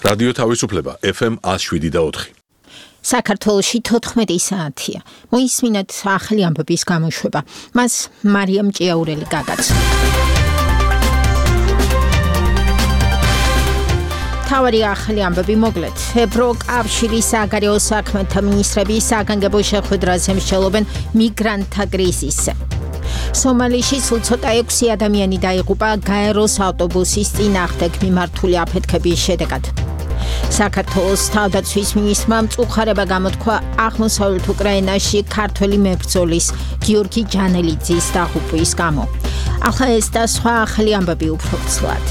რადიო თავისუფლება FM 107.4. საქართველოში 14 საათია. მოისმინეთ ახალი ამბების გამოშვება. მას მარიამ ჭიაურელი გაგაց. თავარი ახალი ამბები მოგლეთ. ევროკავშირის საგარეო საქმეთა მინისტრები საგანგებო შეხვედრაზე მსჯელობენ მიგრანტთა კრიზისზე. სომალიში სულ ცოტა 6 ადამიანი დაიღუპა გაეროს ავტობუსის წინააღმდეგ მიმართული აფეთქების შედეგად. საქართველოს თავდაცვის მინისტრმა მწუხარება გამოთქვა აღმოსავლეთ უკრაინაში ქართველი მებრძოლის გიორგი ჯანელიძის დაღუპვის გამო. ახლა ეს და სხვა ახალი ამბები უფრო ცლად.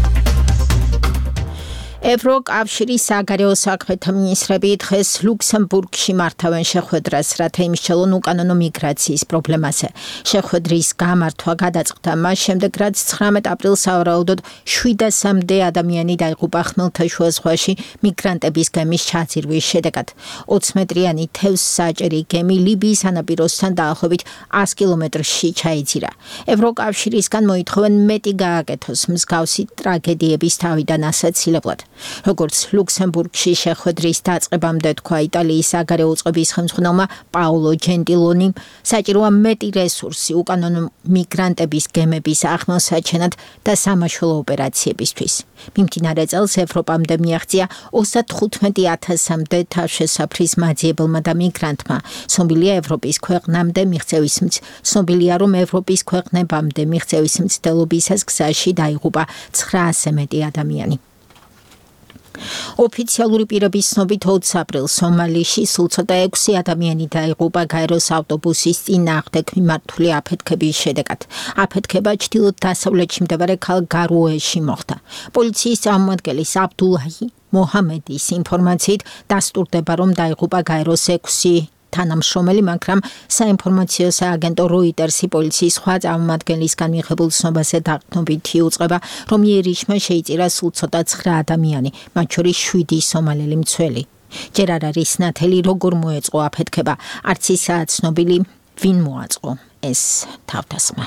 ევროკავშირის საგარეო საქმეთა მინისტრები დღეს ლუქსემბურგში მართავენ შეხვედრას, რათა იმსჯელონ უკანონო მიგრაციის პრობლემაზე. შეხვედრის გამართვა გადაწყდა მას შემდეგ, რაც 19 აპრილს სავარაუდოდ 700-მდე ადამიანი დაიღუპა ხმელთაშუა ზღვაში მიგრანტების გემის ჩაძირვის შედეგად. 20 მეტრიანი თევზსაჭერი გემი ლიბიის ანაპიროსთან დაახლოებით 100 კილომეტრში ჩაიძირა. ევროკავშირისგან მოითხოვენ მეტი გააკეთოს მსგავსი ტრაგედიების თავიდან ასაცილებლად. როგორც ლუქსემბურგში შეხვედრის დაწყებამდე თქვა იტალიის საგარეო უწყების ხელმძღვანელმა პაოლო ჯენტილონიმ, საჭიროა მეტი რესურსი უკანონო მიგრანტების გემების აღმოსაჩენად და სამაშველო ოპერაციებისთვის. მიმდინარე წელს ევროპამდე მიაღწია 35,000-მდე თავშესაფრის მაძიებელმა და მიგრანტმა. ცნობილია ევროპის ქვეყნამდე მიღწევის ცნობილია, რომ ევროპის ქვეყნებამდე მიღწევის მცდელობისას გზაში დაიღუპა 900-ზე მეტი ადამიანი. ოფიციალური პირების ცნობით 20 აპრილს სომალიში სულ ცოტა 6 ადამიანი დაიღუპა გაეროს ავტობუსის წინააღმდეგ მიმართული აფეთქების შედეგად. აფეთქება ჩრდილო-დასავლეთში მდებარე ქალ გარუეში მოხდა. პოლიციის წარმომადგენლის აბდულაჰი მოჰამედის ინფორმაციით დასტურდება, რომ დაიღუპა გაეროს 6 თანამშრომელი, მაგრამ საინფორმაციო სააგენტო როიტერსი პოლიციის სხვა წარმომადგენლისგან მიღებულ ცნობაზე დაყრდნობით იუწყება, რომ იერიშმა შეიწირა სულ ცოტა 9 ადამიანი, მათ შორის 7 სომალელი მცველი. ჯერ არ არის ნათელი, როგორ მოეწყო აფეთქება, არც ისაა ცნობილი, ვინ მოაწყო ეს თავდასხმა.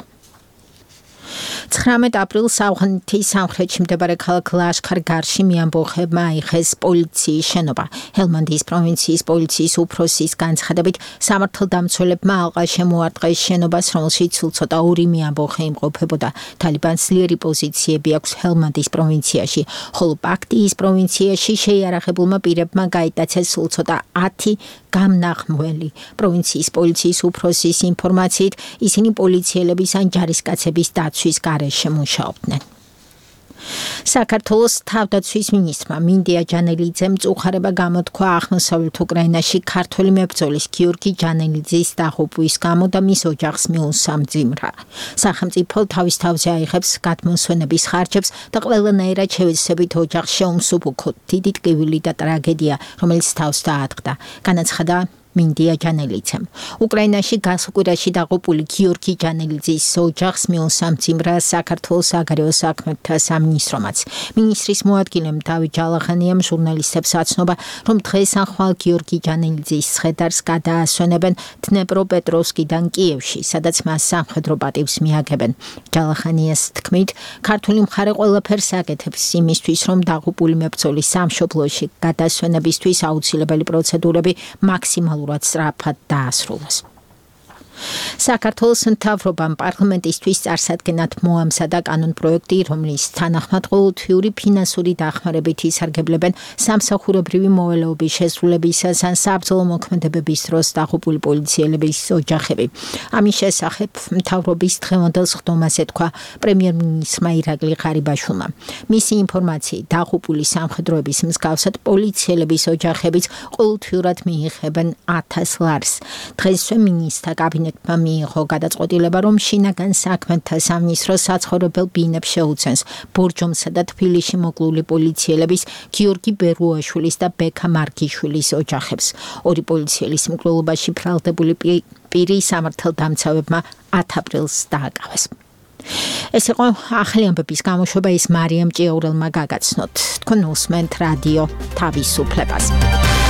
19 აპრილს ავღანეთის სამხრეთში მდებარე ქალაქ ლაშქარ-გარში მიამბოხებმა აიხეს პოლიციის შენობა. ჰელმანდის პროვინციის პოლიციის უფროსის განცხადებით, სამართალდამცველებმა ალყა შემოარტყეს შენობას, რომელშიც სულ ცოტა 2 მიამბოხე იმყოფებოდა. თალიბანს ძლიერი პოზიციები აქვს ჰელმანდის პროვინციაში, ხოლო პაქტიის პროვინციაში შეიარაღებულმა პირებმა გაიტაცეს სულ ცოტა 10 გამნახმველი. პროვინციის პოლიციის უფროსის ინფორმაციით, ისინი პოლიციელების ან ჯარისკაცების დაცვის გარეშე მუშაობდნენ. საქართველოს თავდაცვის მინისტრმა მინდია ჯანელიძემ მწუხარება გამოთქვა აღმოსავლეთ უკრაინაში ქართველი მებრძოლის გიორგი ჯანელიძის დაღუპვის გამო და მის ოჯახს მიუსამძიმრა. სახელმწიფო თავის თავზე აიღებს გადმოსვენების ხარჯებს და ყველანაირად შევეცდებით ოჯახს შეუმსუბუქოთ. დიდი ტკივილი და ტრაგედია, რომელიც თავს დაადგა, განაცხადა მინდია ჯანელიძემ. უკრაინაში გასულ კვირაში დაღუპული გიორგი ჯანელიძის ოჯახს მიუსამძიმრა საქართველოს საგარეო საქმეთა სამინისტრომაც. მინისტრის მოადგილემ დავით ჯალახანიამ ჟურნალისტებს აცნობა, რომ დღეს ახვალ გიორგი ჯანელიძის ცხედარს გადაასვენებენ დნეპროპეტროვსკიდან კიევში, სადაც მას სამხედრო პატივს მიაგებენ. ჯალახანიას თქმით, ქართული მხარე ყველაფერს აკეთებს იმისთვის, რომ დაღუპული მებრძოლის სამშობლოში გადასვენებისთვის აუცილებელი პროცედურები მაქსიმალურად სწრაფად დაასრულოს. საქართველოს მთავრობამ პარლამენტისთვის წარსადგენად მოამზადა კანონპროექტი, რომლის თანახმად ყოველთვიური ფინანსური დახმარებით ისარგებლებენ სამსახურებრივი მოვალეობის შესრულებისას ან საბრძოლო მოქმედებების დროს დაღუპული პოლიციელების ოჯახები. ამის შესახებ მთავრობის დღევანდელ სხდომაზე თქვა პრემიერ-მინისტრმა ირაკლი ღარიბაშვილმა. მისი ინფორმაციით, დაღუპული სამხედროების მსგავსად პოლიციელების ოჯახებიც ყოველთვიურად მიიღებენ 1000 ლარს. დღესვე მინისტრთა კაბინეტმა მიიღო გადაწყვეტილება, რომ შინაგან საქმეთა სამინისტრო საცხოვრებელ ბინებს შეუცენს ბორჯომსა და თბილისში მოკლული პოლიციელების გიორგი ბერუაშვილის და ბექა მარგიშვილის ოჯახებს. ორი პოლიციელის მკვლელობაში ბრალდებული პირი სამართალდამცავებმა 10 აპრილს დააკავეს. ეს იყო ახალი ამბების გამოშვება, ის მარიამ ჭიაურელმა გაგაცნოთ. თქვენ უსმენთ რადიო თავისუფლებას.